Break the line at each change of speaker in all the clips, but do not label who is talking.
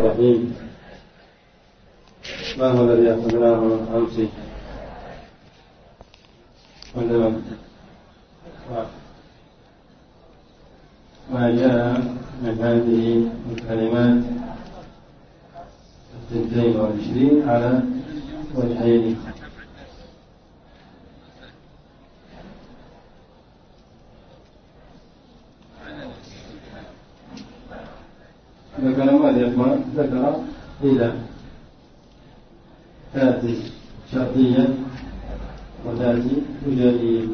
الرحيم. ما هو الذي أخذناه أمس؟ ما جاء من هذه الكلمات 22 على وجهين. ذكر ماذا يا إخوان؟ ذكر إذا تأتي شرطية وتأتي وجائية،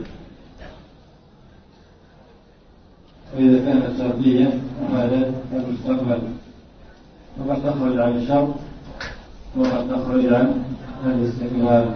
وإذا كانت شرطية هذا المستقبل، وقد تخرج عن الشرط وقد تخرج عن الاستقبال.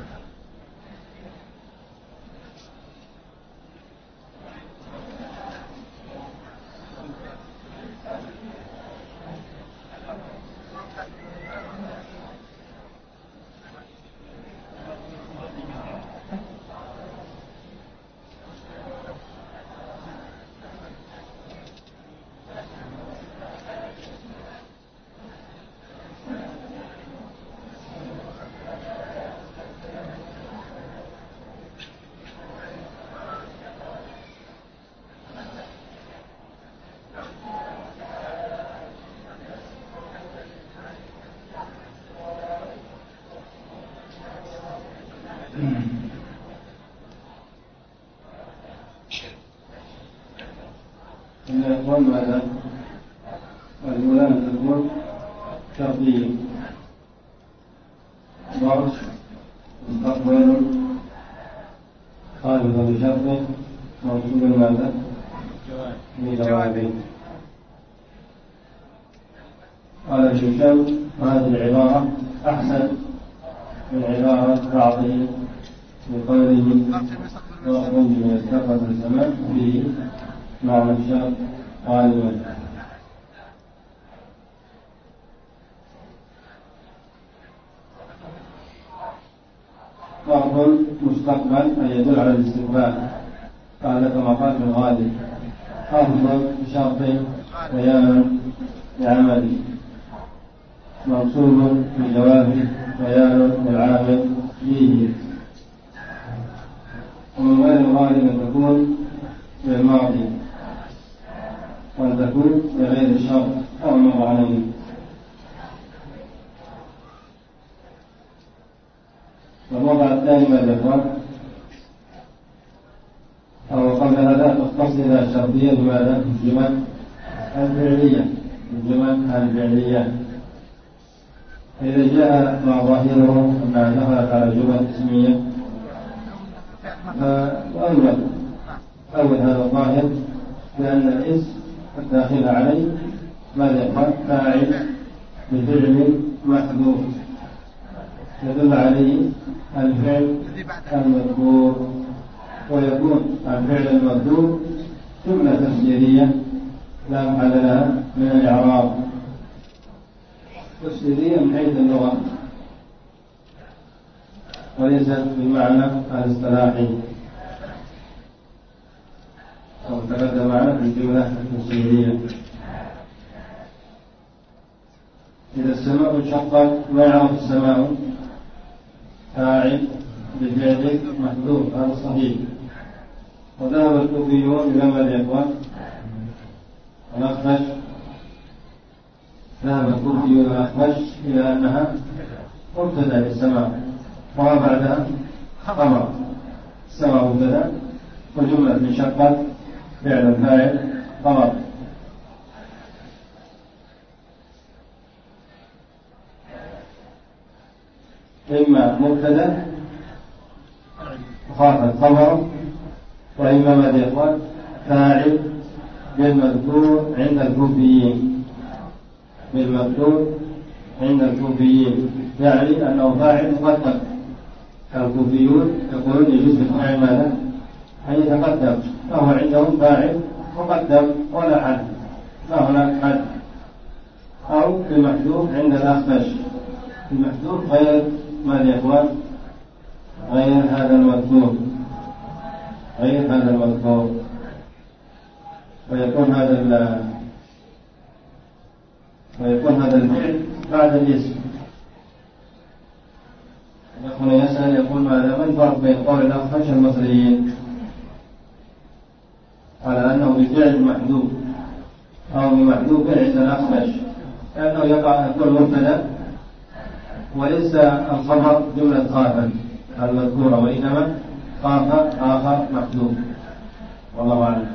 الإخوان ماذا؟ الأولى أن تكون شرطية، ظرف مستقبل خالف بشرط موصول ماذا؟ بجواب. قال الشيخ هذه العبارة أحسن من عبارة بعضه بقوله وأخرج من السقف السماء به معنى الشرط غالبا. ظرف مستقبل أي يدل على الاستقبال، قال كما قال في الغالب أفضل بشرط بيان لعمل، منصوب بجواب بيان العامل فيه. ومن غير الغالب أن تكون بالماضي وأن تكون بغير الشرط أو مر عليه. والوضع الثاني ماذا يقول؟ أو قبل هذا تختص إلى الشرطية بماذا؟ الجمل الفعلية. الجمل الفعلية إذا جاء مع ظاهره أنها دخلت على جمل اسمية أول هذا الظاهر لأن الاسم الداخل عليه ماذا يقال؟ فاعل بفعل محذوف يدل عليه الفعل المذكور، ويكون الفعل المذكور جملة تفسيرية لا محل لها من الإعراب، تفسيرية من حيث اللغة وليست بمعنى الاصطلاحي، أو تقدم معنا في الجملة التفسيرية. إذا السماء انشقت ما يعرف السماء؟ فاعل بفعل محذوف، هذا صحيح. وذهب الكوفيون إلى ماذا يا إخوان؟ الأخفش، ذهب الكوفيون الأخفش إلى أنها مبتدأ للسماء وما بعدها خبر. السماء مبتدأ وجملة انشقت فعل فاعل خبر. إما مبتدأ وخافت خبر، وإما ماذا يقول؟ فاعل بالمذكور عند الكوفيين، بالمذكور عند الكوفيين، يعني أنه فاعل مقدم. الكوفيون يقولون يجوز الفاعل ماذا؟ أن يتقدم، فهو عندهم فاعل مقدم ولا حد، لا هناك حد. أو بمحذوف عند الأخفش، المحذوف غير ماذا يا إخوان؟ غير هذا المذكور، غير هذا المذكور، ويكون هذا ويكون هذا الفعل بعد الاسم. يكون يسأل يقول ما الفرق بين قول الأخفش المصريين على أنه بفعل محذوف أو بمحذوف عند الأخفش، لأنه يقع يكون مبتدأ وليس الخبر جملة خافا المذكورة، وإنما خاف آخر محذوف، والله أعلم.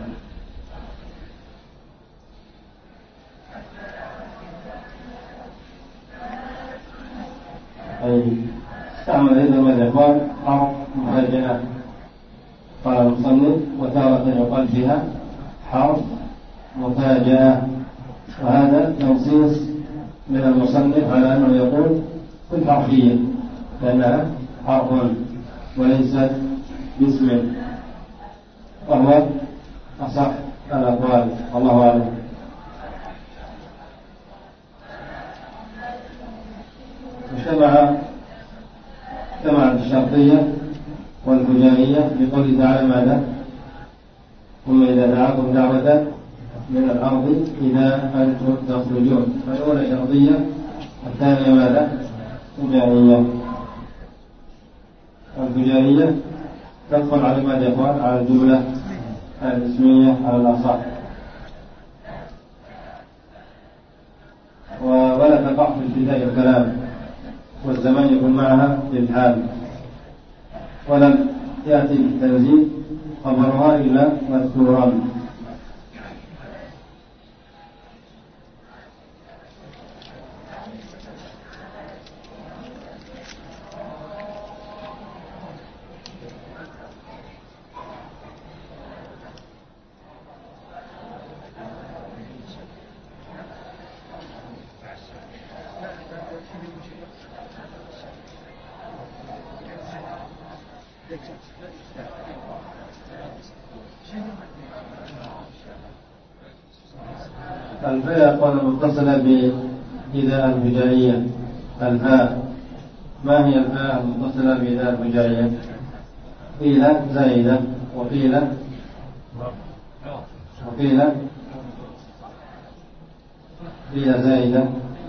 استعمل أيضا من الإخوان حرف مفاجأة قال المصنف وتارة يقال بها حرف مفاجأة، وهذا تنصيص من المصنف على أنه يقول في الحرفية لأنها حرف وليست باسم، وهو أصح الأقوال، والله أعلم. اجتمعت الشرطية والفجائية بقوله تعالى ماذا؟ ثم إذا دعاكم دعوة من الأرض إذا أنتم تخرجون، فالأولى شرطية الثانية ماذا؟ فجائية. والفجائية تدخل على ماذا يقول؟ على الجملة الاسمية على الأصح، ولا تقع في ابتداء الكلام، والزمان يكون معها للحال، ولم يأتي بالتنزيل خبرها إلا مذكورا. الفاء يقول متصلة بإذا الفجائية. الفاء ما هي الفاء المتصلة بإذا الفجائية؟ قيل زائدة، وقيل زائدة،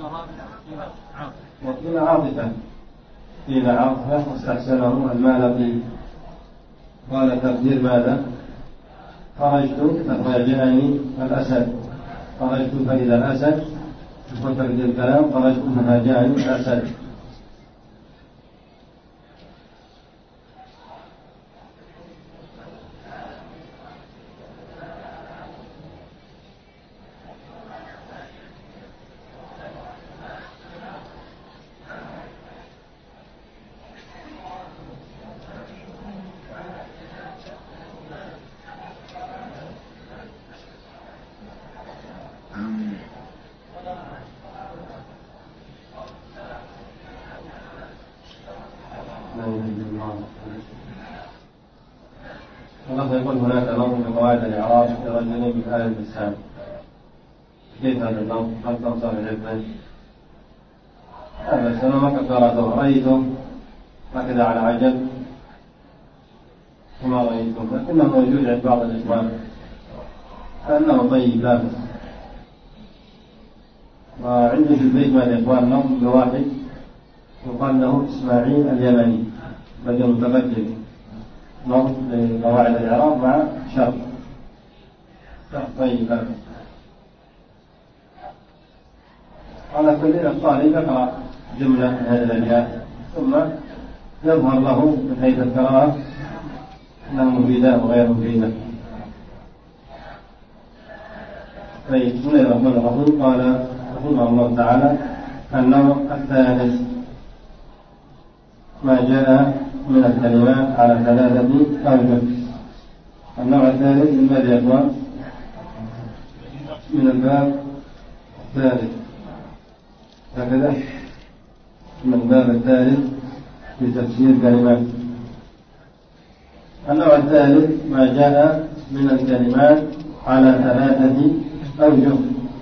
وقيل عاطفة. قيل عاطفة واستحسنه المالقي، قال تقدير ماذا؟ خرجت ففاجأني الأسد، خرجت فإذا الأسد، وتقدير الكلام خرجت ففاجأني الأسد. الله يقول هناك نظم بقواعد الإعراب لرجلين من أهل اللسان. كيف هذا النظم؟ هل تنصر العلم؟ بس أنا ما قرأته، رأيتم هكذا على عجل وما رأيتم، لكنه موجود عند بعض الإخوان كأنه طيب لا بأس. وعندي في البيت مع الإخوان نظم بواحد يقال له إسماعيل اليمني، بدل متقدم، نظم لقواعد الإعراب مع شرط طيب لا بأس. على كل الطالب يقرأ جملة من هذه الأبيات ثم يظهر له من حيث القراءة أنها مفيدة وغير مفيدة. طيب، بسم الله الرحمن الرحيم. قال رحمه الله تعالى: النوع الثالث ما جاء من الكلمات على ثلاثة أوجه. النوع الثالث من ماذا يا إخوان؟ من الباب الثالث، هكذا من الباب الثالث في تفسير كلمات. النوع الثالث ما جاء من الكلمات على ثلاثة أوجه،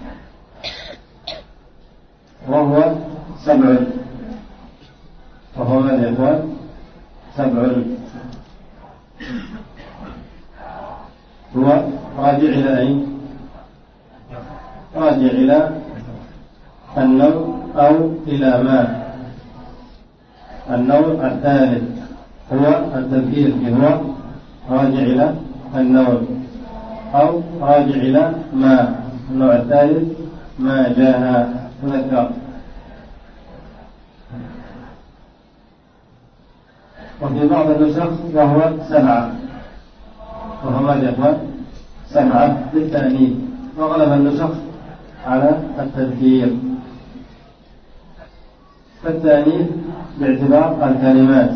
وهو 7. وهو ماذا يا إخوان؟ 7. هو راجع إلى أين؟ راجع إلى أو إلى ما. النوع الثالث هو التذكير هو راجع إلى النوم أو راجع إلى ما. النوع الثالث ما جاء تذكر. وفي بعض النسخ وهو 7، وهو ماذا يا إخوان؟ 7 بالتأنيث، وغلب النسخ على التذكير. فالتأنيث باعتبار الكلمات،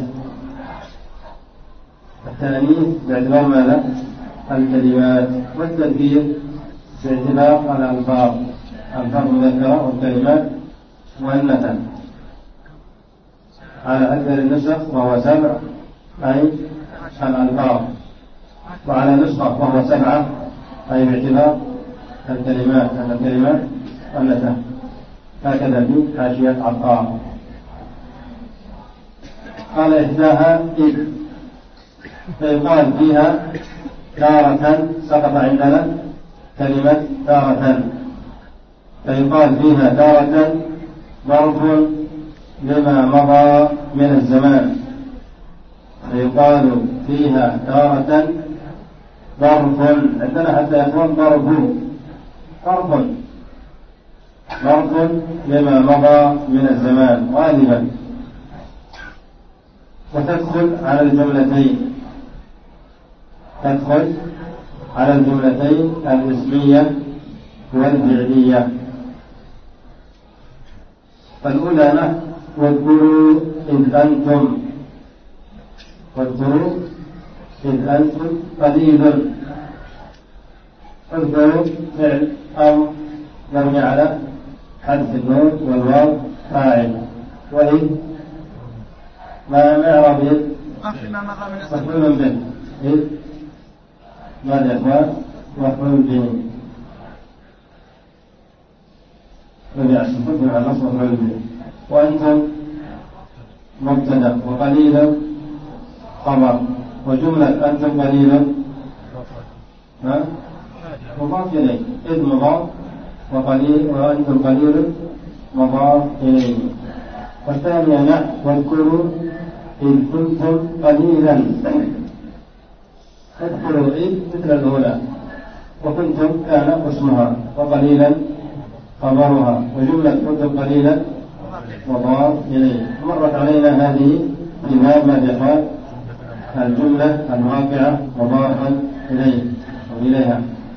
التأنيث باعتبار ماذا؟ الكلمات، والتذكير باعتبار الألفاظ، ألفاظ مذكرة والكلمات مؤنثة على أكثر النسخ وهو 7 أي الألفاظ، وعلى نسخة وهو 7 أي باعتبار الكلمات، أن الكلمات مؤنثة. هكذا في حاشية عطار. قال إحداها إذ، فيقال فيها تارة، سقط عندنا كلمة تارة، فيقال فيها تارة ظرف لما مضى من الزمان. فيقال فيها تارة ظرف، عندنا حتى يكون ظرف لما مضى من الزمان غالبا، وتدخل على الجملتين، تدخل على الجملتين الاسمية والفعلية. فالأولى له واذكروا إذ أنتم، واذكروا إذ أنتم قليل. اذكروا فعل أمر مبني على حذف النون والواو فاعل، وإذ ما إعراب إذ؟ مفعول به. إذ ماذا يا إخوان؟ مفعول به، مبني على النصب مفعول به. وأنتم مبتدأ وقليل خبر، وجملة أنتم قليل مضاف إليه، إذ مضاف وقليل وأنتم قليل مضاف إليه. والثانية واذكروا إذ كنتم قليلا، اذكروا إذ مثل الأولى، وكنتم كان اسمها وقليلا خبرها، وجملة كنتم قليلا مضاف إليه. مرت علينا هذه في باب ما الجملة الواقعة مضافا إليه أو إليها.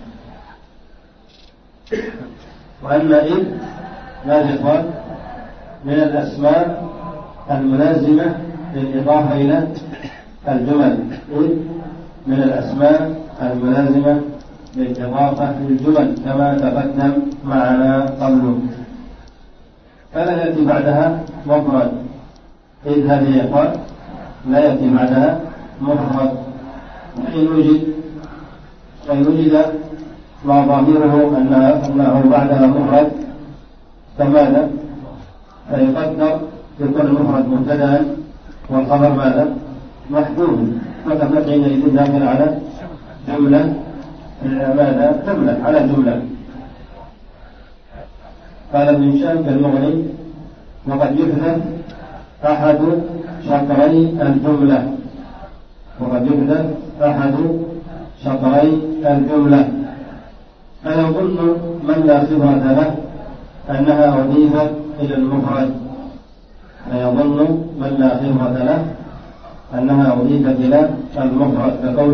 وأن إذ ماذا يقال؟ من الأسماء الملازمة للإضافة إلى الجمل، إذ من الأسماء الملازمة للإضافة للجمل كما تقدم معنا قبله، فلا يأتي بعدها مفرد. إذ هذه يقال لا يأتي بعدها مفرد. إن وجد ما ظاهره أنه بعدها مفرد فماذا؟ فيقدر يكون المفرد مبتدأ والخبر ماذا؟ محذوف، فكما حينئذ داخل على جملة ماذا؟ جملة على جملة. قال ابن هشام في المغني وقد يحذف أحد شطري الجملة، وقد يحذف أحد شطري الجملة، فيظن من لا خبرة له أنها أضيفت إلى المفرد، فيظن من لا خبرة له أنها أضيفت إلى المفرد،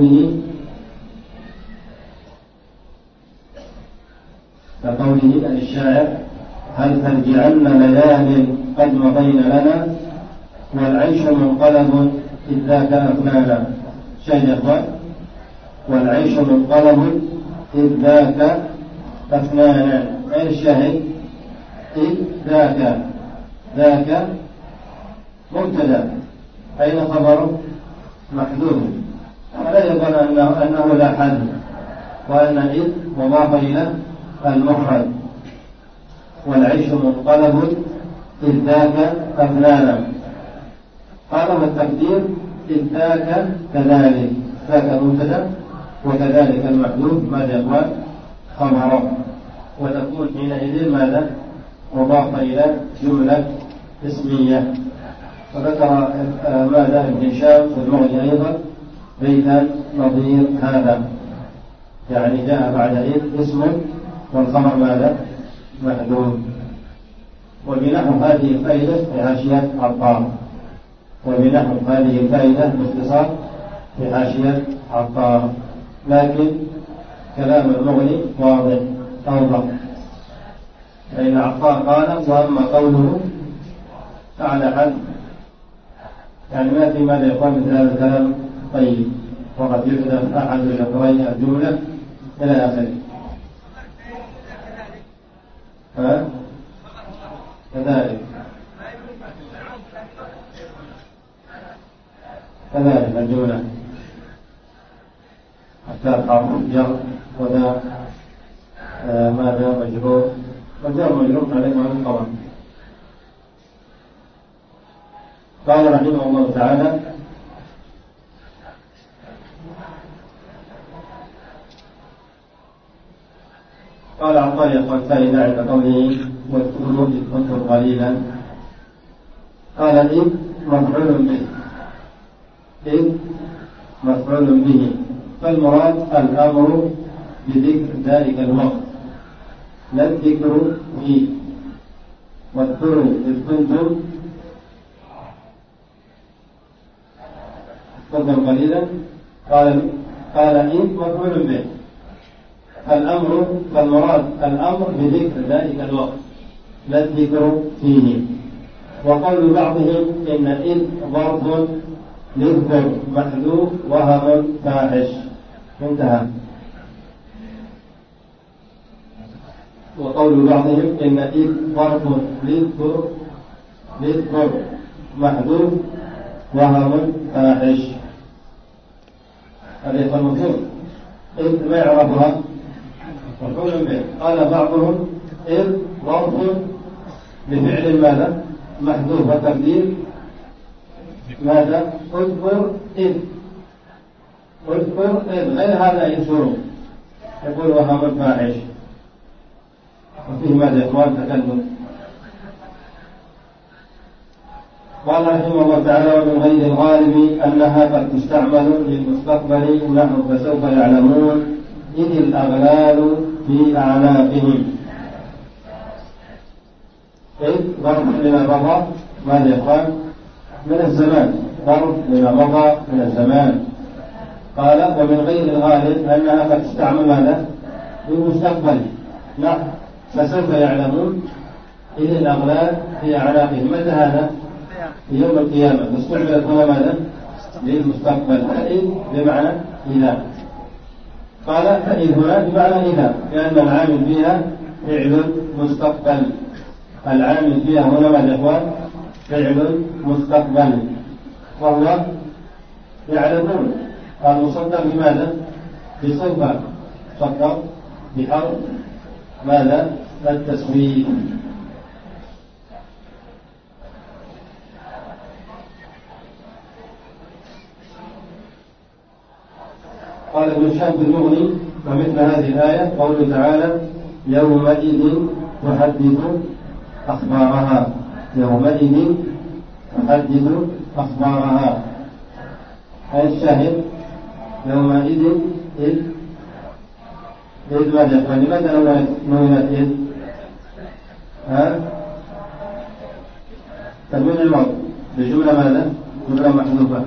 كقوله الشاعر هل ترجعن ليال قد مضين لنا والعيش منقلب إذ ذاك أفنانا. شاهد يا إخوان، والعيش منقلب إذ ذاك أفنانا. أين الشاهد؟ إذ ذاك مبتدأ، أين خبره؟ محذوف، فلا يظن أنه لا حذف، وأن إذ مضاف إلى المفرد. والعيش منقلب إذ ذاك أفنانا. قال والتقدير إذ ذاك كذلك، ذاك مبتدأ وكذلك المحذوف ماذا يقول؟ خبره، وتكون حينئذ ماذا؟ مضاف إلى جملة اسمية. وذكر ماذا ابن هشام في المغني أيضا بيتا نظير هذا، يعني جاء بعد إذ اسم والخبر ماذا محذوف. وبنحو هذه الفائدة في حاشية عطار، وبنحو هذه الفائدة باختصار في حاشية عطار، لكن كلام المغني واضح أوضح، فإن عطار قال وأما قوله فعل حد، يعني ما في ماذا يقال مثل هذا الكلام طيب، وقد يحدث أحد شطري الجملة إلى آخره. كذلك الجملة حتى حرف جر وذا ماذا مجرور، والجر مجرور عليه من طبعا. قال رحمه الله تعالى قال عطاء يقول فإذا عند قوله واذكروا إذ كنتم قليلا، قال إذ مفعول به، إذ مفعول به، فالمراد الأمر بذكر ذلك الوقت لا الذكر فيه. واذكروا إذ كنتم قليلا، قال إذ مفعول به، فالمراد الأمر بذكر ذلك الوقت لا الذكر فيه. وقول بعضهم إن إذ ظرف للذكر محذوف وهم فاحش، انتهى. وقول بعضهم إن إذ ظرف للذكر محذوف وهم فاحش، هذه المفهوم. إذ ما يعرفها مفعول به. قال بعضهم إذ ظرف لفعل ماذا محذوف، وتقدير ماذا اذكر إذ، اذكر إذ، غير هذا ينشره، يقول وهم فاحش، وفيه ماذا يا إخوان تكلم. قال رحمه الله تعالى ومن غير الغالب أنها قد تستعمل للمستقبل نحو فسوف يعلمون إذ الأغلال في أعناقهم. إذ ظرف لما مضى ماذا يا إخوان من الزمان، ظرف لما مضى من الزمان. قال ومن غير الغالب أنها قد تستعمل ماذا للمستقبل نحو فسوف يعلمون إذ الأغلال في أعناقهم. متى هذا؟ في يوم القيامة. واستعملت هنا ماذا للمستقبل، فإذ بمعنى إذا. قال فإذ هنا بمعنى إذا، لأن العامل فيها فعل مستقبل، العامل فيها هنا ماذا يا إخوان فعل مستقبل، وهو يعلمون المصدر بماذا بسوف، صدر بحرف ماذا التسويف. قال ابن هشام في المغني ومثل هذه الآية قوله تعالى يومئذ تحدث أخبارها، يومئذ تحدث أخبارها، أي الشاهد يومئذ إذ ماذا يقول لماذا نونت إذ تنوين الموت بجملة ماذا جملة محذوفة.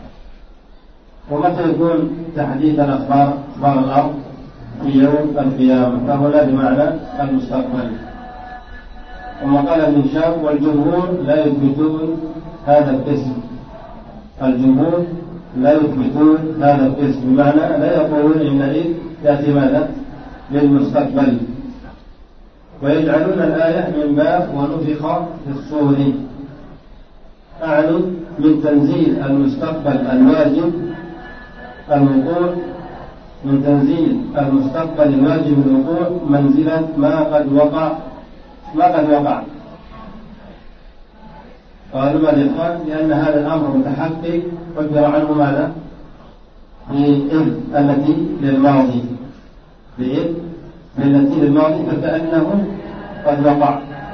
ومتى يكون تحديث الأخبار أخبار الأرض في يوم القيامة، فهنا بمعنى المستقبل. ثم قال ابن هشام والجمهور لا يثبتون هذا القسم، الجمهور لا يثبتون هذا القسم، بمعنى لا يقولون إن إذ يأتي ماذا للمستقبل، ويجعلون الآية من باب ونفخ في الصور، أعني من تنزيل المستقبل الواجب الوقوع، من تنزيل المستقبل الواجب الوقوع منزلة ما قد وقع. قالوا ماذا يقال لأن هذا الأمر متحقق قدر عنه ماذا بإذ التي للماضي، بإذ التي للماضي فكأنه قد وقع،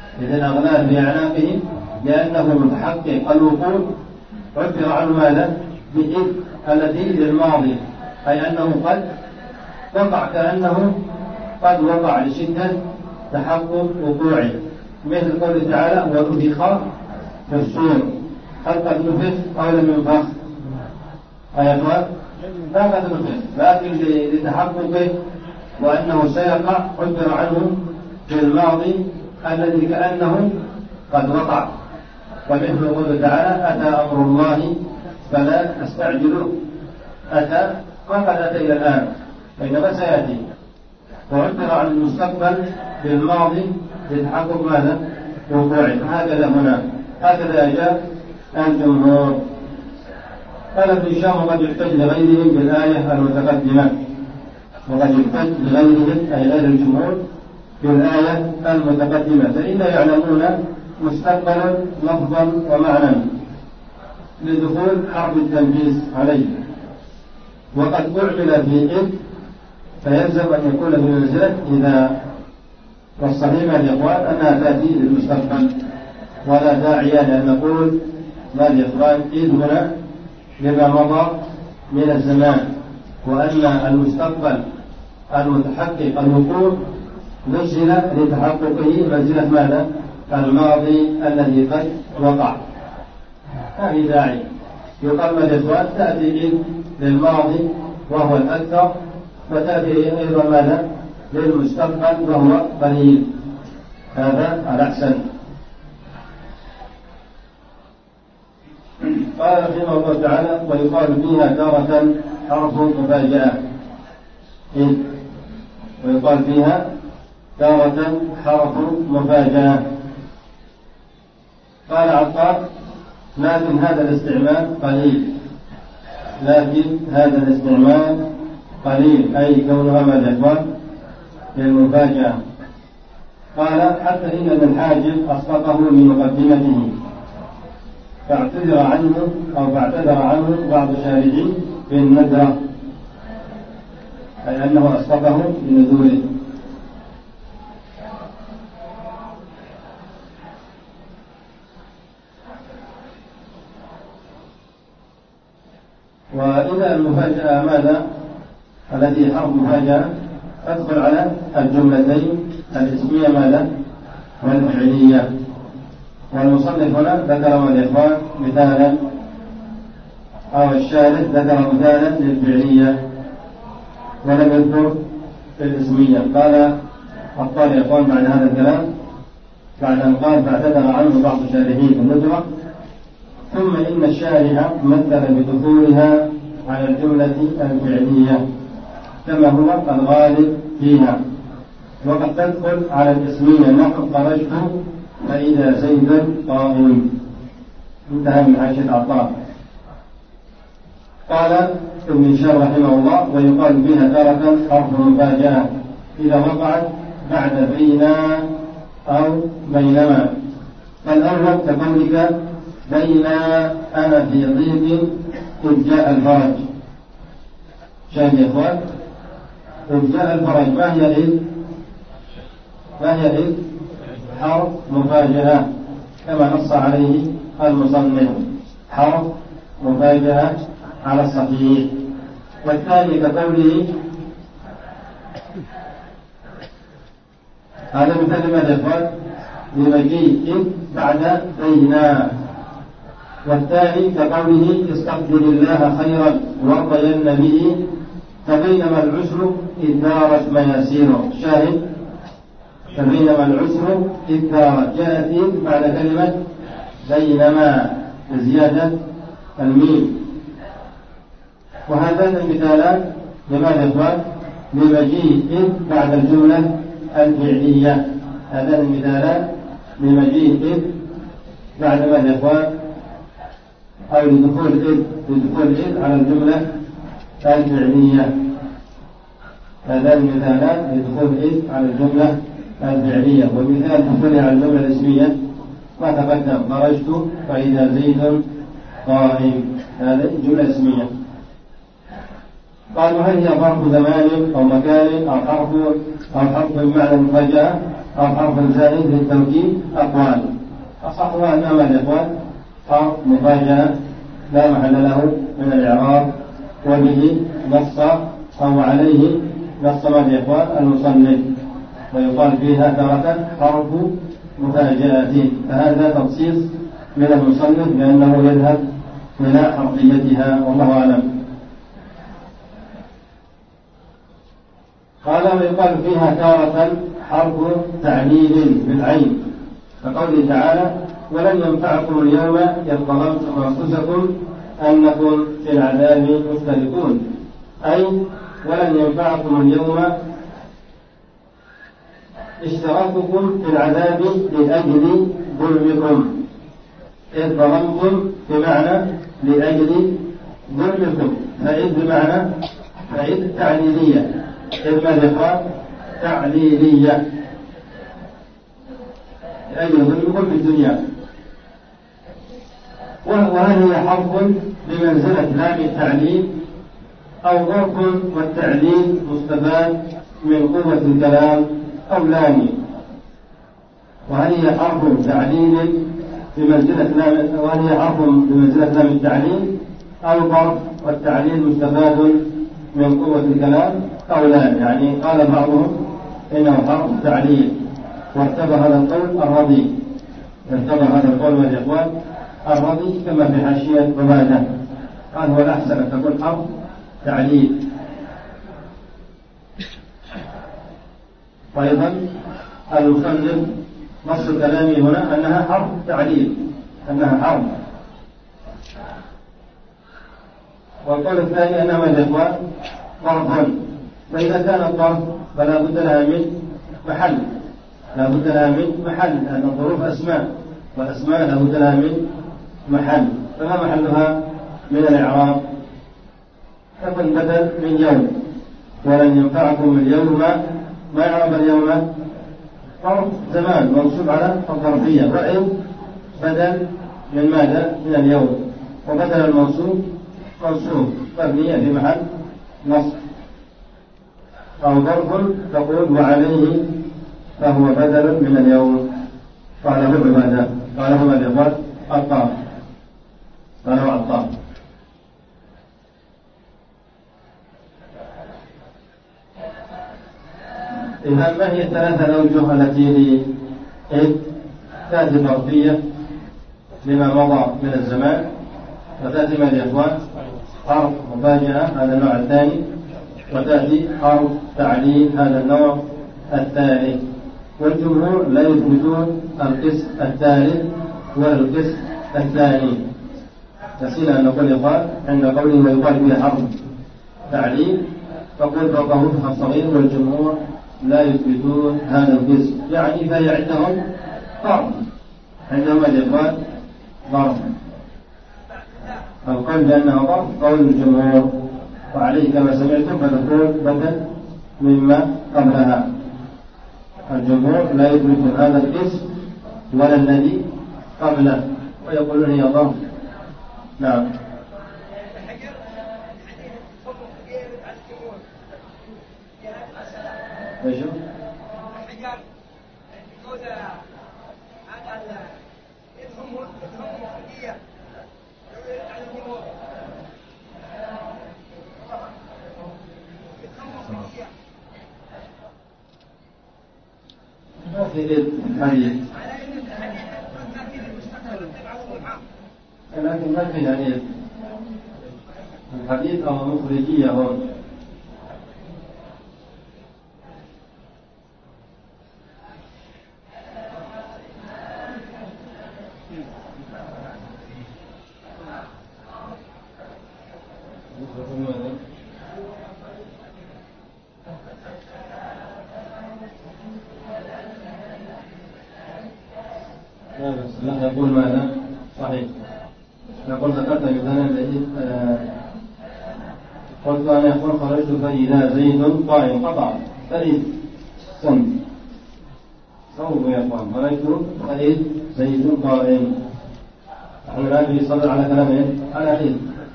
إذن أغلال في أعناقهم لأنه متحقق الوقوع عبر عنه ماذا؟ بإذ التي للماضي، أي أنه قد وقع، كأنه قد وقع لشدة تحقق وقوعه، مثل قوله تعالى ونفخ في الصور. هل قد نفخ أو لم ينفخ؟ أي أخوان لا قد نفخ، لكن لتحققه وأنه سيقع عبر عنه في الماضي الذي كأنه قد وقع. ومثل قوله تعالى أتى أمر الله فلا أستعجله، أتى وقد أتى إلى الآن بينما سيأتي، وعبر عن المستقبل بالماضي لتحقق ماذا؟ وقوعه. هكذا هنا، هكذا أجاب الجمهور. قال ابن هشام وقد يحتج لغيرهم بالآية المتقدمة، وقد يحتج لغيرهم أي غير الجمهور بالآية المتقدمة، فإن يعلمون مستقبلا لفظا ومعنى لدخول حرف التنفيذ عليه، وقد أعمل في إذ فيلزم أن يكون بمنزلة إذا، والصحيح يا إخوان أنها تأتي للمستقبل، ولا داعي لأن نقول ما يا إخوان إذ هنا لما مضى من الزمان، وأن المستقبل المتحقق الوقوع نزل لتحققه منزلة ماذا؟ الماضي الذي قد وقع. هذه داعي يقال ما يا إخوان تأتي إذ للماضي وهو الأكثر، وتأتي أيضا ماذا؟ للمستقبل وهو قليل، هذا الأحسن. قال رحمه الله تعالى ويقال فيها تارة حرف مفاجأة إذ، ويقال فيها تارة حرف مفاجأة. قال عطار لكن هذا الاستعمال قليل، لكن هذا الاستعمال قليل أي كونها ماذا للمفاجأة. قال حتى إن الحاجب أسقطه من مقدمته فاعتذر عنه بعض شارعين بالندرة، أي أنه أسقطه بنزوله. وإذا المفاجأة ماذا؟ التي حرف مفاجأة تدخل على الجملتين الاسمية ماذا؟ والفعلية. والمصنف هنا ذكر الإخوان مثالا، أو الشارح ذكر مثالا للفعلية ولم يذكر الاسمية. قال الطالب يا إخوان بعد هذا الكلام، بعد أن قال فاعتذر عنه بعض الشارحين الندرة، ثم إن الشارح مثل بدخولها على الجملة الفعلية كما هو الغالب فيها، وقد تدخل على الاسمية نحو خرجت فإذا زيد قائم. انتهى من حاشية عطار. قال ابن هشام رحمه الله ويقال فيها تارة حرف مفاجأة إذا وقعت بعد بينا أو بينما، فالأول كقولك بينا أنا في ضيق إذ جاء الفرج. شاهد يا إخوان إذ جاء الفرج، ما هي إذ؟ ما هي إذ؟ حرف مفاجأة كما نص عليه المصنف، حرف مفاجأة على الصحيح. والثاني كقوله هذا مثال ماذا يقول؟ لمجيء بعد بينا. والثاني كقوله استغفر الله خيرا وارضين به فبينما العسر إذ دارت مياسيره. شاهد فبينما العسر إذ دارت، جاءت إذ بعد كلمة بينما بزيادة الميم. وهذان المثالان لماذا يقال؟ لمجيء إذ بعد الجملة الفعلية. هذان المثالان لمجيء إذ بعد ماذا يقال؟ أو لدخول إذ على الجملة الفعلية. هذان المثالان لدخول إذ على الجملة الفعلية. ومثال دخولها على الجملة الاسمية ما تقدم خرجت فإذا زيد قائم، هذه جملة اسمية. قالوا هل هي ظرف زمان أو مكان أو حرف بمعنى المفاجأة أو حرف زائد للتوكيد أقوال. أصحها أنما الإخوان حرف مفاجأة لا محل له من الإعراب، وبه نص أو عليه نص مع الإخوان المصنف، ويقال فيها تارة حرف مفاجأة، فهذا تخصيص من المصنف بأنه يذهب إلى حرفيتها، والله أعلم. قال ويقال فيها تارة حرف تعليل بالعين، فقوله تعالى ولن ينفعكم اليوم إذ ظلمتم أنفسكم أنكم في العذاب مشتركون، أي ولن ينفعكم اليوم اشتراككم في العذاب لأجل ظلمكم، إذ ظلمتم بمعنى لأجل ظلمكم، فإذ بمعنى فإذ تعليلية، إذ ماذا تعليلية لأجل ظلمكم في الدنيا. وهل هي حرف بمنزلة لام التعليل أو ظرف والتعليل مستفاد من قوة الكلام أو لام؟ وهل هي حرف تعليل بمنزلة لام، وهل هي حرف بمنزلة لام التعليل أو ظرف والتعليل مستفاد من قوة الكلام أو لام؟ يعني قال بعضهم إنه حرف تعليل، وارتبى هذا القول الرضي، ارتبى هذا القول من الإخوان الرضي كما في حاشية عبادة، قال هو الأحسن أن تكون حرف تعليل. وأيضا المصنف نص كلامي هنا أنها حرف تعليل، أنها حرف. والقول الثاني أنها من الإخوان ظرف، فإذا كان الظرف فلا بد لها من محل، لا بد لها من محل، لأن الظروف أسماء، والأسماء لا بد لها من محل، فما محلها من الإعراب؟ تكون بدل من يوم، ولن ينفعكم اليوم، ما يعرب اليوم؟ ظرف زمان منصوب على الظرفية، وإن بدل من ماذا؟ من اليوم، وبدل المنصوب منصوب مبنية في محل نصب، أو ظرف تقول وعليه فهو بدل من اليوم. قاله عبادة، قاله الإخوان عطار، قاله عطار. إذا ما هي الثلاثة الأوجه التي لإذ؟ تأتي ظرفية لما مضى من الزمان، وتأتي من الإخوان حرف مفاجأة هذا النوع الثاني، وتأتي حرف تعليل هذا النوع الثالث. والجمهور لا يثبتون القسم الثالث ولا القسم الثاني. نسينا أن نقول يقال عند قوله ويقال به حرف تعليل فقل فوقه فتح صغير، والجمهور لا يثبتون هذا القسم، يعني فهي عندهم ضرب، عندهم الإخوان ضرب. القول بأنها ضرب قول الجمهور، وعليه كما سمعتم فتكون بدل مما قبلها. الجمهور لا يثبتون هذا القسم ولا الذي قبله، ويقولون هي ضرب. نعم. ايش؟ ما في الحديث، لكن ما في يعني الحديث أو مخرجية هون. لا يقول ماذا؟ صحيح. نقول ذكرت مثلا الذي قلت أنا يقول خرجت فإذا زيد قائم قطع فإذ سم صوب يا أخوان، خرجت فإذ زيد قائم. نحن الآن بيصدر على كلامه على إذ،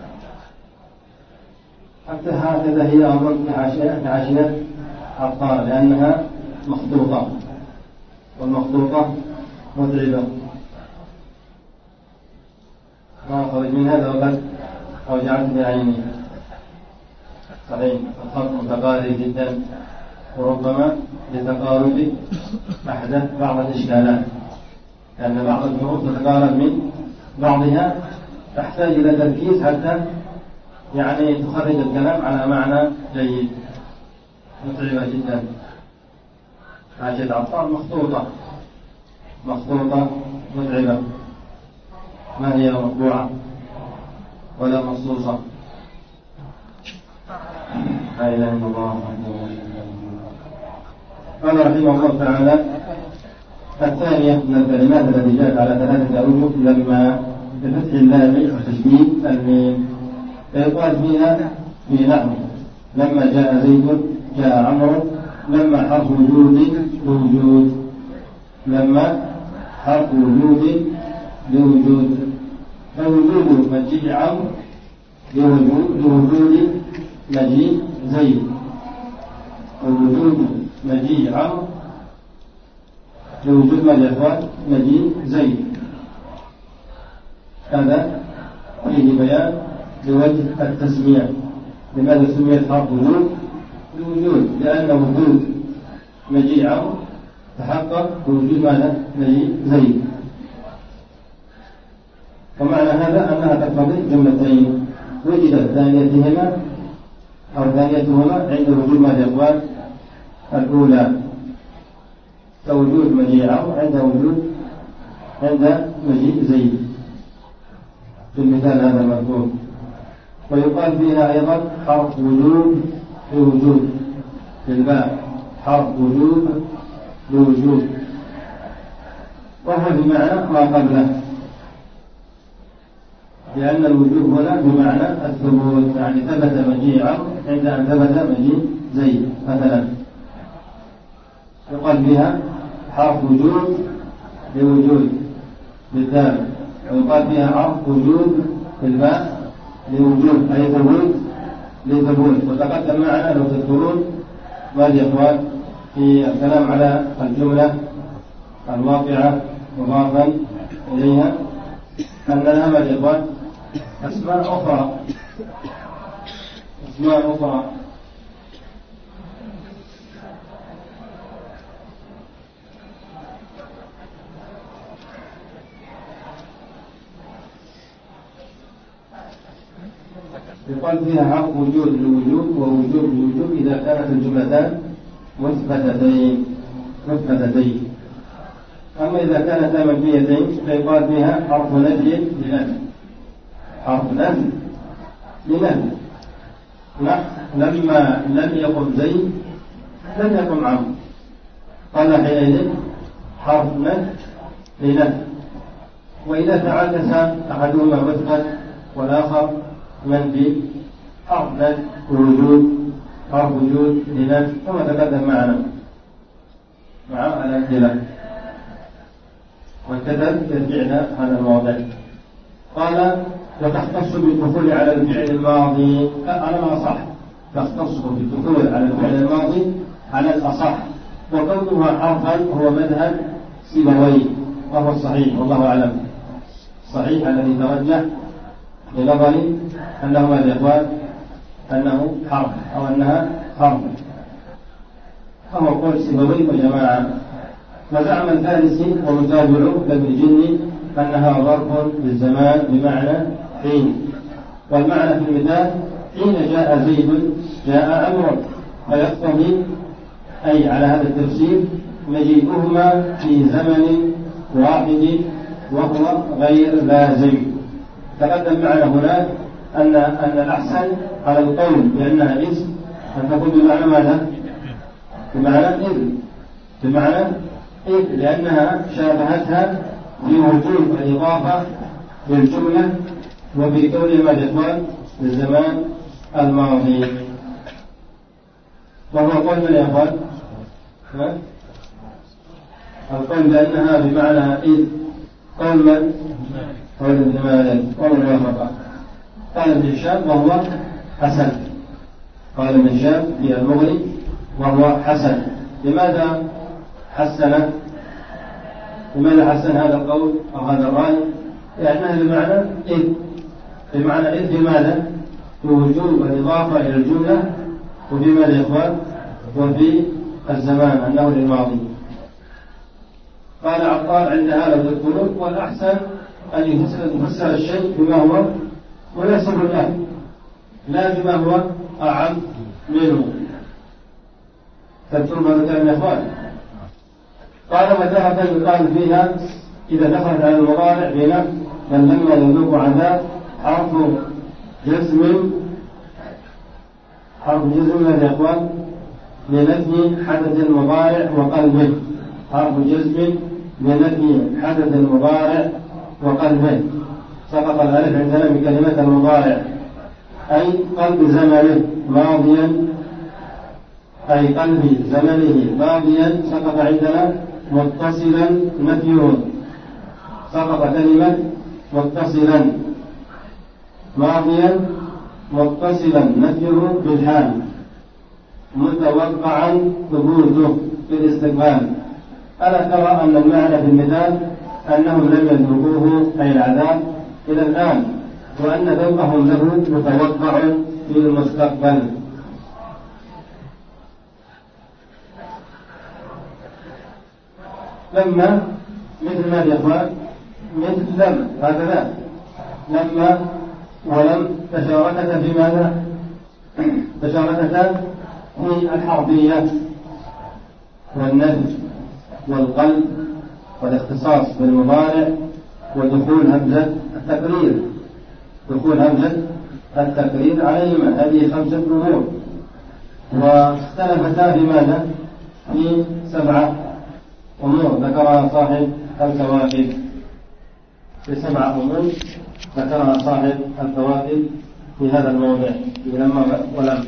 حتى هكذا هي أمر في حاشية عطار لأنها مخطوطة، والمخطوطة متعبة. ما خرج من هذا وقد أوجعت بعيني. صحيح الخط متقارب جدا، وربما لتقارب أحدث بعض الإشكالات، لأن بعض الحروف تتقارب من بعضها، تحتاج إلى تركيز حتى يعني تخرج الكلام على معنى جيد. متعبة جدا. حاجة عطار مخطوطة متعبة، ما هي مطبوعة ولا مصوصة. لا إله إلا الله. قال رحمه الله تعالى: الثانية من الكلمات التي جاءت على 3 أوجه لما بفتح اللام وتشديد الميم، فيقال فيها في نحو لما جاء زيد جاء عمرو، لما حرف وجود لوجود، لما حرف وجود لوجود، فوجود مجيء عمرو لوجود مجيء زيد، ووجود مجيء عمرو لوجود مجيء زيد. هذا فيه بيان لوجه التسمية. لماذا سميت حرف وجود لوجود؟ لأن وجود مجيء عمرو تحقق بوجود ماذا؟ مجيء زيد. ومعنى هذا أنها تقتضي جملتين وجدت ثانيتهما عند وجود ماذا يا إخوان؟ الأولى، كوجود مجيء عمرو عند مجيء زيد في المثال هذا المذكور. ويقال فيها أيضا حرف وجود لوجود، في الباء حرف وجود لوجود، وهو بمعنى ما قبله، لأن الوجود هنا بمعنى الثبوت، يعني ثبت مجيء عمرو عند أن ثبت مجيء زيد مثلا. يقال فيها حرف وجود لوجود بالدال، ويقال فيها حرف وجود في الباء لوجود، أي ثبوت لثبوت. وتقدم معنا لو تذكرون ماذا يا إخوان في الكلام على الجملة الواقعة مضافا إليها أن لها ماذا يا إخوان أسماء أخرى. يقال فيها حرف وجود لوجود ووجود لوجود إذا كانت الجملتان مثبتتين. أما إذا كانتا منفيتين فيقال فيها حرف نفي لنفي. لما لم يقم زيد لم يقم عمرو، قال حينئذ حرف نفي لنفي. وإذا تعاكس أحدهما مثبت والآخر منفي، حرف نفي ووجود، حرف وجود لنفي، كما تقدم معنا مع الأمثلة وكتب ترجعنا هذا الموضع. قال: وتختص بالدخول على الفعل الماضي على الأصح، تختص بالدخول على الفعل الماضي على الأصح، وكونها حرفا هو مذهب سيبويه، وهو الصحيح والله أعلم. الصحيح الذي ترجح لنظري أنه ماذا يا إخوان؟ أنه حرف أو أنها حرف، فهو قول سيبويه وجماعة. وزعم الفارسي ومتابع ابن الجني أنها ظرف بالزمان بمعنى حين، والمعنى في المثال حين جاء زيد جاء عمرو، فيقتضي أي على هذا التفسير مجيئهما في زمن واحد وهو غير لازم. تقدم معنا هناك أن الأحسن على القول بأنها اسم أن تكون بمعنى ماذا؟ بمعنى إذ، لأنها شابهتها في وجود الإضافة للجملة وفي كونها ماذا يقال للزمان الماضي. وهو قول من يقال القول بأنها بمعنى إذ، قول من؟ قول ابن مالك ومن وافق. قال ابن هشام وهو حسن، قال ابن هشام في المغني وهو حسن. لماذا حسن لماذا حسن هذا القول أو هذا الرأي؟ لأنها بمعنى إذ، بمعنى إذ في ماذا؟ في وجوب الإضافة إلى الجملة، وفي ماذا يا إخوان؟ وفي الزمان أنه للماضي. قال عطار عند هذا الذكور والأحسن أن يفسر الشيء بما هو مناسب له لا بما هو أعم منه. تذكرون هذا الكلام يا إخوان؟ قال وتارة يقال فيها إذا دخلت على المضارع بنفس من لم يذوق عذاب حرف جزم يا إخوان لنفي حدث المضارع وقلبه، حرف جزم لنفي حدث المضارع وقلبه. سقط الألف عندنا بكلمة المضارع أي قلب زمنه ماضيا، أي قلب زمنه ماضيا. سقط عندنا متصلا نفيه، سقط كلمة متصلا ماضيا متصلا نفيه بالحال متوقعا ثبوته في الاستقبال. ألا ترى أن المعنى في المثال أنهم لم يذوقوه أي العذاب إلى الآن، وأن ذوقهم له متوقع في المستقبل. لما مثل ما يا إخوان؟ مثل لم، هكذا لما ولم تشاركتا في ماذا؟ تشاركتا في الحرفية والنفي والقلب والاختصاص بالمضارع ودخول همزة التقرير، دخول همزة التقرير عليهما. هذه 5 أمور، واختلفتا في ماذا؟ في 7 أمور ذكرها صاحب الكواكب، في 7 أمور ذكرها صاحب الكواكب في هذا الموضع في لما ولم.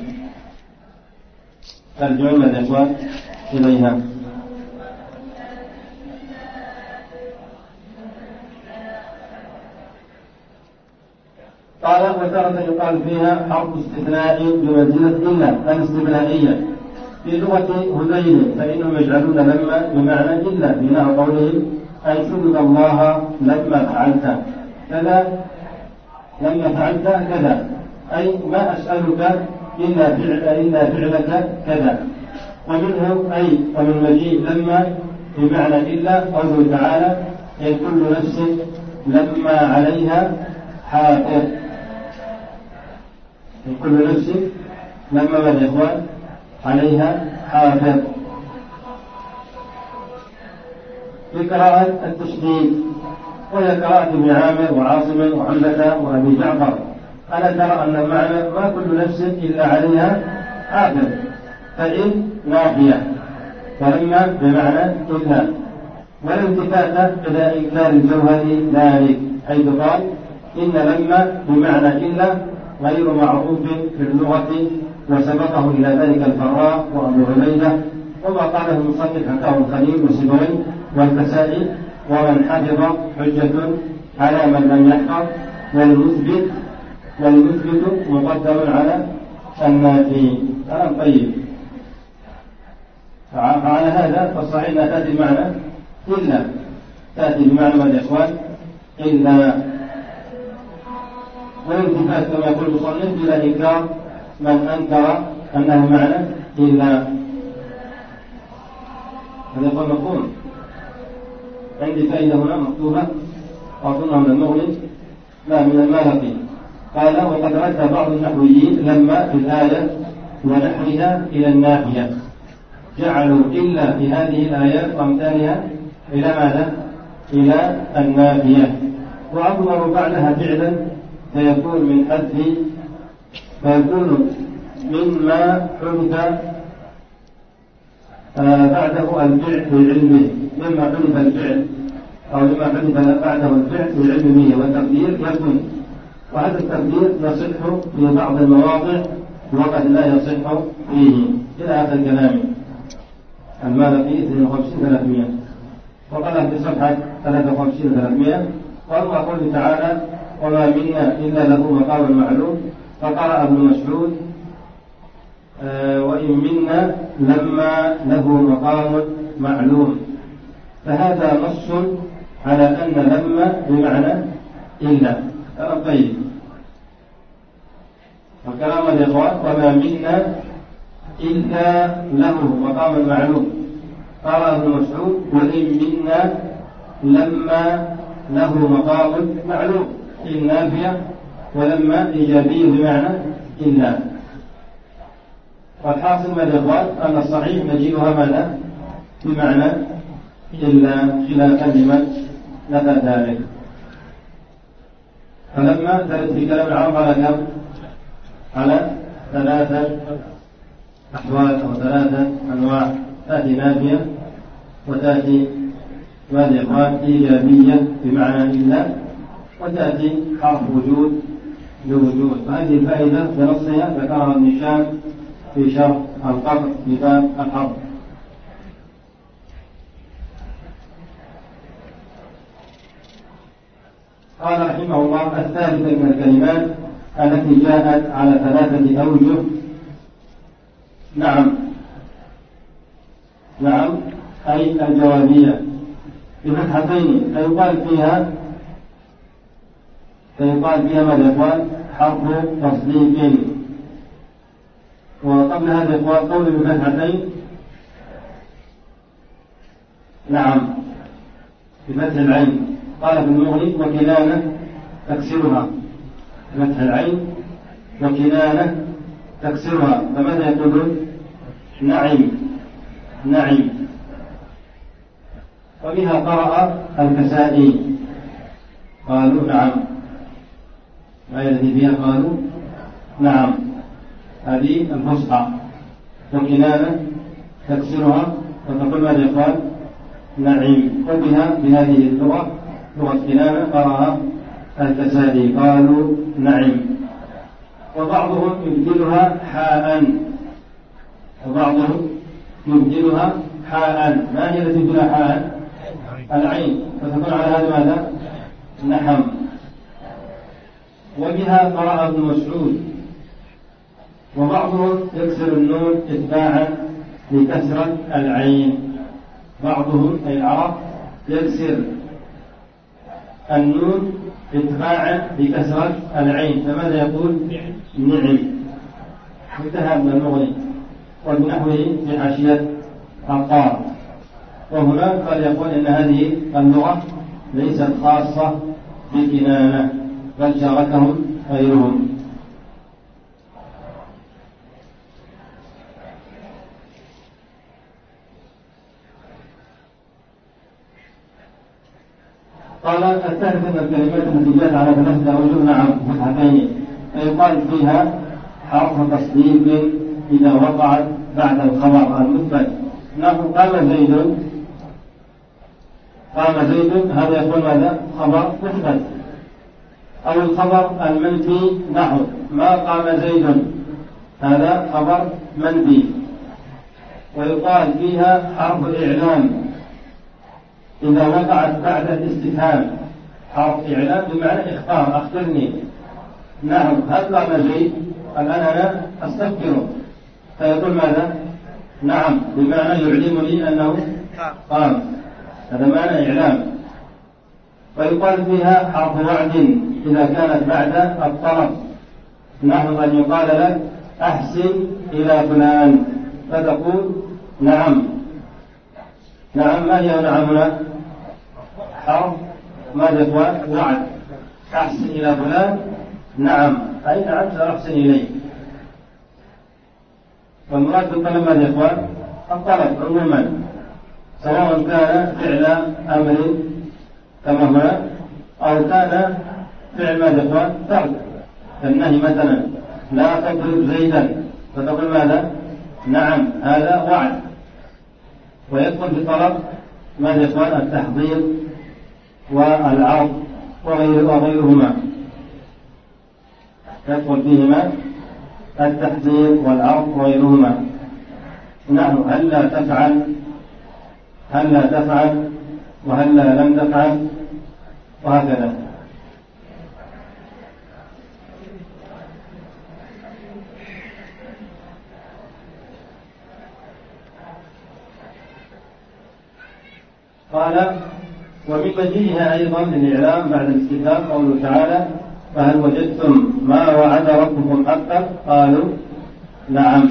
ترجعون يا إخوان إليها. قال وتارة يقال فيها حرف استثناء بمنزلة إلا الاستثنائية في لغة هذيل، فإنهم يجعلون لما بمعنى إلا بناء قولهم أنشدك الله لما فعلت كذا، لما فعلت كذا، أي ما أسألك إلا فعلك كذا. ومنه أي ومن مجيء لما بمعنى إلا قوله تعالى إن كل نفس لما عليها حافظ. إن كل نفس لما يا إخوان عليها حافظ. في قراءة التشديد وهي قراءة ابن عامر وعاصم وحمزة وأبي جعفر. ألا ترى أن المعنى ما كل نفس إلا عليها حافظ، فإن نافية، فلما بمعنى إلا، والالتفات إلى إنكار الجوهر ذلك، حيث قال إن لما بمعنى إلا غير معروف في اللغة، وسبقه إلى ذلك الفراء وأبو عبيدة، وما قاله المصنف حكاه الخليل وسيبويه والكسائي. ومن حفظ حجة على من لم يحفظ، والمثبت مقدم على النافي. كلام طيب. فعلى هذا فالصحيح لا تأتي بمعنى إلا، تأتي بمعنى ما الإخوان إلا، والالتفات كما يقول المصنف إلى إنكار من أنكر أنه معنى إلا. هذا يقول مفهوم. عندي فائدة هنا مكتوبة أظنها من المغني لا من المالكي. قال وقد رد بعض النحويين لما في الآية ونحوها إلى النافية، جعلوا إلا في هذه الآيات وأمثالها إلى ماذا؟ إلى النافية، وأضمروا بعدها فعلا فيكون من حذف، فيكون مما حدث بعده الفعل بعلمه، مما حدث الفعل أو مما حدث بعده الفعل بعلمه والتقدير يكون. وهذا التقدير يصح في بعض المواضع وقد لا يصح فيه، إلى آخر كلامه. المالكي 52-300. وقال في صفحة 53-300 وأما قوله تعالى وما منا إلا له مقام معلوم، فقرأ ابن مسعود وإن منا لما له مقام معلوم، فهذا نص على أن لما بمعنى إلا. طيب، وكلام الإخوان وما منا إلا له مقام معلوم. قال ابن مسعود وإن منا لما له مقام معلوم، إن نافية ولما إيجابية بمعنى إلا. والحاصل من الإخوان أن الصحيح نجدها ماذا بمعنى إلا، خلافا لمن نفى ذلك. فلما ترد في كلام العرب على كم؟ على ثلاثة أحوال أو ثلاثة أنواع، تأتي نافية وتأتي ماذا يا إخوان إيجابية بمعنى إلا، وتأتي حرف وجود لوجود. وهذه الفائدة بنصها ذكرها ابن هشام في شرح القطع في باب الحرف. قال رحمه الله الثالثة من الكلمات التي جاءت على ثلاثة أوجه. نعم أي الجوابية بفتحتين، فيقال فيها ماذا يقال حرف تصديق. وقبل هذا يقال قول بفتحتين نعم بفتح العين. قال ابن المغني وكنانة تكسرها، بفتح العين وكنانة تكسرها. فماذا يقولون؟ نعم. وبها قرأ الكسائي قالوا نعم، الآية التي فيها قالوا نعم هذه الفصحى. وكنانة تكسرها فتقول ماذا يقال نعم. وبها بهذه اللغة لغة كنانة قرأ الكسائي قالوا نعم. وبعضهم يبدلها حاء. ما هي التي تبدلها حاء؟ العين، فتكون على هذا ماذا؟ نحم. وبها قرأ ابن مسعود. وبعضهم يكسر النون اتباعا لكسرة العين. بعضهم أي العرب يكسر النون اتباعا لكسرة العين. فماذا يقول؟ نعم. انتهى ابن المغني وبنحوه في حاشية الطار. وهنا قد يقول إن هذه اللغة ليست خاصة بكنانة بل شاركهم غيرهم. قال الثالثة من الكلمات التي جاءت على ثلاثة أوجه نعم فتحتين، فيقال فيها حرف تصديق إذا وقعت بعد الخبر المثبت. نحو قام زيد هذا يقول ماذا؟ خبر مثبت. أو الخبر المنفي نحو ما قام زيد هذا خبر منفي. ويقال فيها حرف إعلام إذا وقعت بعد الاستفهام. حرف إعلام بمعنى إخبار، أخبرني. نعم هل قام زيد؟ الآن أنا أستذكره فيقول ماذا؟ نعم بمعنى يعلمني أنه قام، هذا معنى إعلام. ويقال فيها حرف وعد إذا كانت بعد الطلب. نحو أن يقال لك أحسن إلى فلان فتقول نعم. ما هي نعمنا؟ حرف ماذا يقول؟ وعد. أحسن إلى فلان نعم أي نعم سأحسن إليه. والمراد بالطلب ماذا يقول؟ الطلب عموما سواء كان فعل أمر كما هنا أو كان فعل ماذا يقول؟ ترك كالنهي مثلا لا تضرب زيدا فتقول ماذا؟ نعم هذا وعد. ويدخل في طلب ماذا يقول؟ التحضير والعرض وغيرهما، يدخل فيهما التحضير والعرض وغيرهما. نحن هلا تفعل وهلا لم تفعل وهكذا. قال قال ومن وجهها أيضا للإعلام بعد الاستفهام قوله تعالى فهل وجدتم ما وعد ربكم حقا قالوا نعم.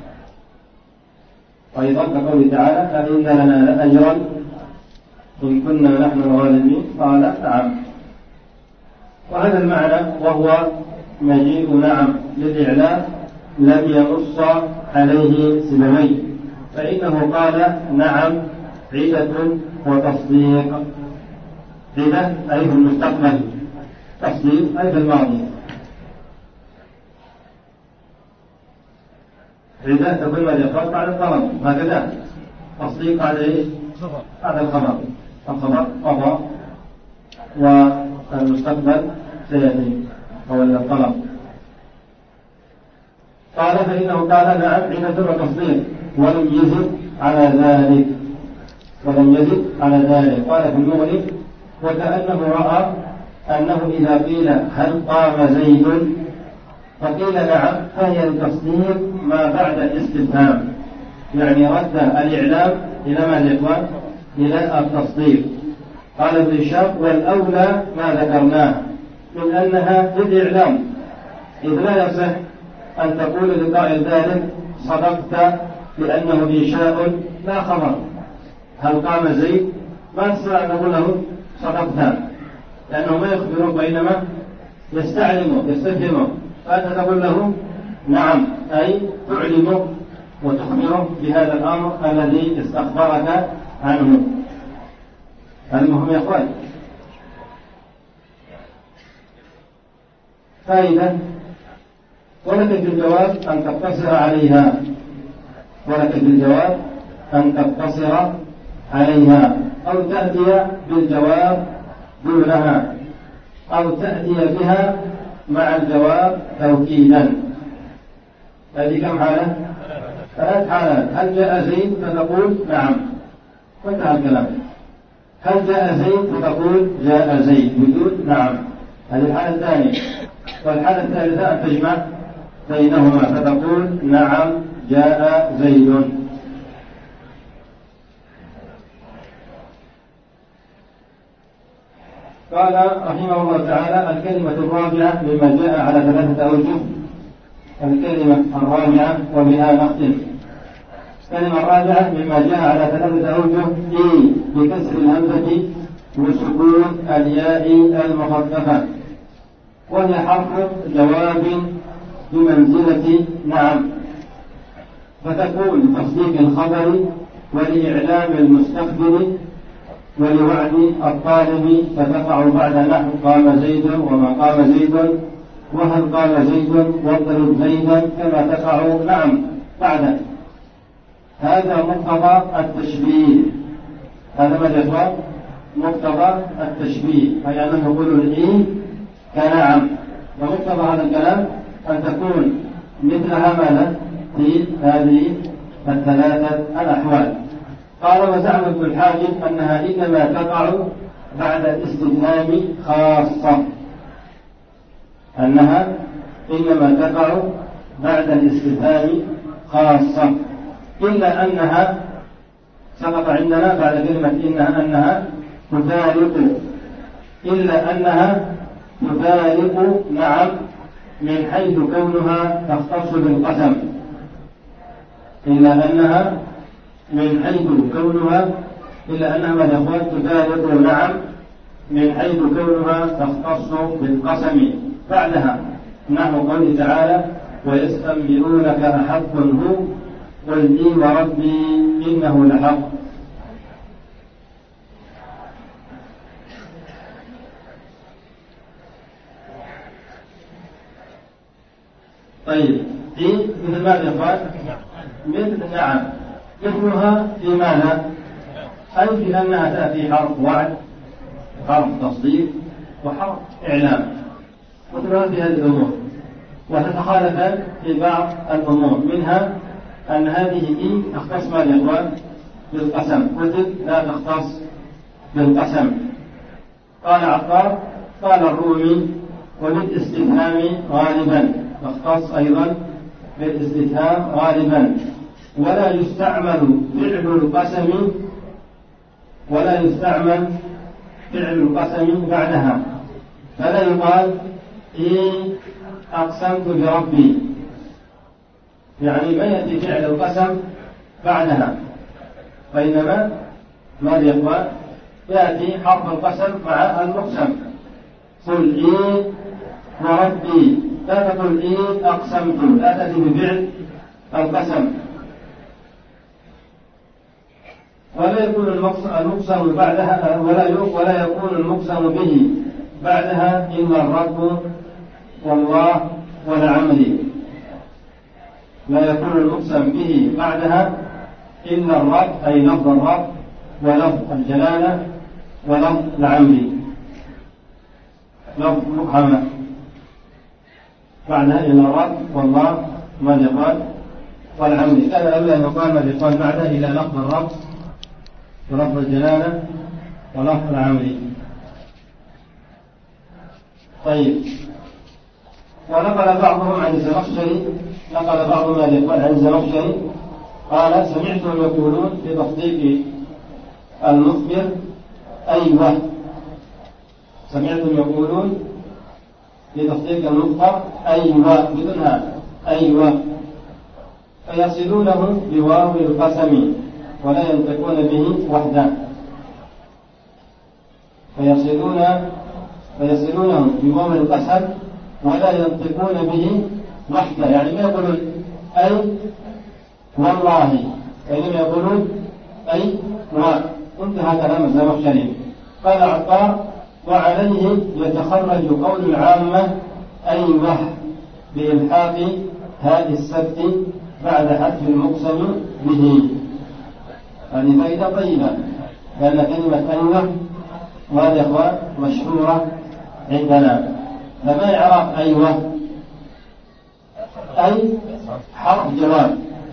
وأيضا كقوله تعالى أئن لنا لأجرا إن كنا نحن الغالبين قال نعم. وهذا المعنى وهو مجيء نعم للإعلام لم ينص عليه سببين، فإنه قال نعم عدة وتصديق. عدة أي في المستقبل، تصديق أي في الماضي. عدة تكون ماذا بعد الطلب، هكذا تصديق بعد إيش؟ بعد الخبر. الخبر قضى والمستقبل سيأتي أو الطلب. قال فإنه قال نعم عدة وتصديق ولم يزد على ذلك. قال في المغني وكأنه رأى أنه إذا قيل هل قام زيد فقيل نعم فهي التصديق ما بعد الاستفهام، يعني رد الإعلام إلى ما الإخوان إلى التصديق. قال ابن هشام والأولى ما ذكرناه من أنها للإعلام، إذ لا يصح أن تقول لقائل ذلك صدقت لأنه إنشاء لا خبر. هل قام زيد ما نستطيع أن نقول له صدقت لأنه ما يخبرك وإنما يستفهمه، فأنت تقول له نعم أي تعلمه وتخبره بهذا الأمر الذي استخبرك عنه. هذا مهم يا أخوان. فائدة ولك في الجواب أن تقتصر عليها، أو تأتي بالجواب دونها، أو تأتي بها مع الجواب توكيدا. هذه كم حالة؟ 3 حالات. هل جاء زيد فتقول نعم وانتهى الكلام. هل جاء زيد فتقول جاء زيد بدون نعم، هذه الحالة الثانية. والحالة الثالثة أن تجمع بينهما فتقول نعم جاء زيد. قال رحمه الله تعالى الكلمة الرابعة مما جاء على 3 أوجه. الكلمة الرابعة وبها نختم. الكلمة الرابعة مما جاء على 3 أوجه بكسر الهمزة وسكون الياء المخففة، وهي حرف جواب بمنزلة نعم، فتكون تصديق الخبر ولإعلام المستخبر ولوعد الطالب، فتقع بعد نحو قام زيد وما قام زيد وهل قام زيد واضرب زيدا كما تقع نعم بعد. هذا مقتضى التشبيه. هذا ما يقول مقتضى التشبيه، أي أنه يقول الإيه كنعم، ومقتضى هذا الكلام أن تكون مثلها ماذا في هذه 3 الأحوال. قال وزعم ابن الحاجب أنها إنما تقع بعد الاستفهام خاصة، أنها إنما تقع بعد الاستفهام خاصة، إلا أنها سقط عندنا بعد كلمة أنها تفارق، إلا أنها تفارق نعم من حيث كونها تختص بالقسم، إلا أنها من حيث كونها ماذا يقول تفارق نعم من حيث كونها تختص بالقسم بعدها، نحو قوله تعالى ويستنبئونك أحق هو قل لي وربي إنه لحق. طيب في مثل ماذا يقال مثل نعم، مثلها في ماذا؟ أي في أنها تأتي حرف وعد، حرف تصديق، وحرف إعلام، مثلها في هذه الأمور، وتتخالفان في بعض الأمور، منها أن هذه تختص ماذا يقال بالقسم، وتلك لا تختص بالقسم. قال عطار قال الرومي وبالاستفهام غالبا، تختص أيضا بالاستفهام غالبا، ولا يستعمل فعل القسم ولا يستعمل فعل القسم بعدها، فلا يقال إن أقسمت بربي، يعني ما يأتي فعل القسم بعدها، وإنما ماذا يقال؟ يأتي حرف القسم مع المقسم. قل إن وربي، لا تقل إن أقسمت، لا تأتي بفعل القسم. ولا يكون المقسم بعدها ولا يكون المقسم به بعدها إلا الرب والله ولعمري. لا يكون المقسم به بعدها إلا الرب، أي لفظ الرب ولفظ الجلالة ولفظ العمري، لفظ مبهمة بعدها إلا الرب والله ماذا يقال والعمري. كان ألا يقال ماذا يقال بعدها إلا لفظ الرب ولفظ الجلالة ولفظ العمري. طيب، ونقل بعضهم عن الزمخشري، نقل بعضهم عن الزمخشري قال: سمعتهم يقولون في تصديق المخبر أيوه. سمعتهم يقولون في تصديق المخبر أيوه بدونها أيوه، فيصلونه بواو القسم ولا ينطقون به وحده. فيصلونه بواو القسم ولا ينطقون به وحده، يعني ما يقولون أي والله، وإنما يقولون أي وانتهى كلام الزمخشري. قال عطاء: وعليه يتخرج قول العامة أيوه بإلحاق هاء السبت بعد حذف المقسم به. هذه فائدة طيبة، لأن كلمة أيوه وهذا يا إخوان مشهورة عندنا. فما إعراب أيوه؟ أي حرف جواب،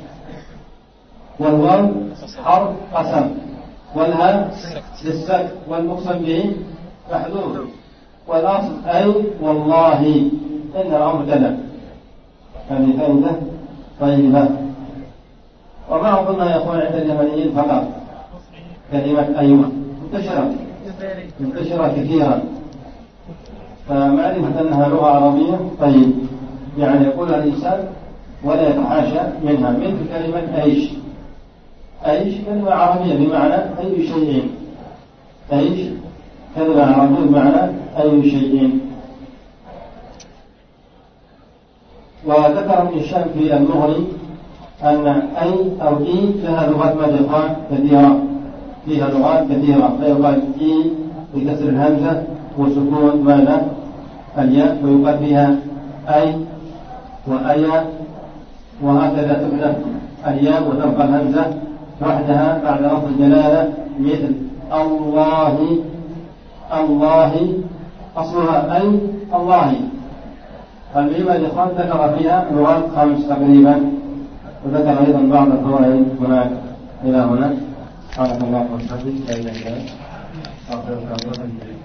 والواو حرف قسم، والهاء للسكت، والمقسم به محذوف، والأصل أي والله إن الأمر كذا. هذه فائدة طيبة. وما أظنها يا أخوان عند اليمنيين فقط كلمة أيوة، منتشرة كثيرا، فمعرفة أنها لغة عربية طيب، يعني يقولها الإنسان ولا يتحاشى منها. مثل كلمة أيش، أيش كلمة عربية بمعنى أي شيء، أيش كلمة عربية بمعنى أي شيء. وذكر ابن هشام في المغني أن أي أو إي لها لغات ماذا كثيرة، فيها لغات كثيرة، فيقال إي بكسر الهمزة وسكون ماذا الياء، ويقال فيها أي وأيا، وهكذا تحذف الياء وتبقى الهمزة وحدها بعد لفظ الجلالة، مثل الله. الله أصلها أي الله. المهم الإخوان ذكر فيها لغات 5 تقريبا، وذكر أيضا بعض الفوائد هناك إلى هنا. سبحانك اللهم وبحمدك، لا إله إلا أنت، أستغفرك وأتوب إليك.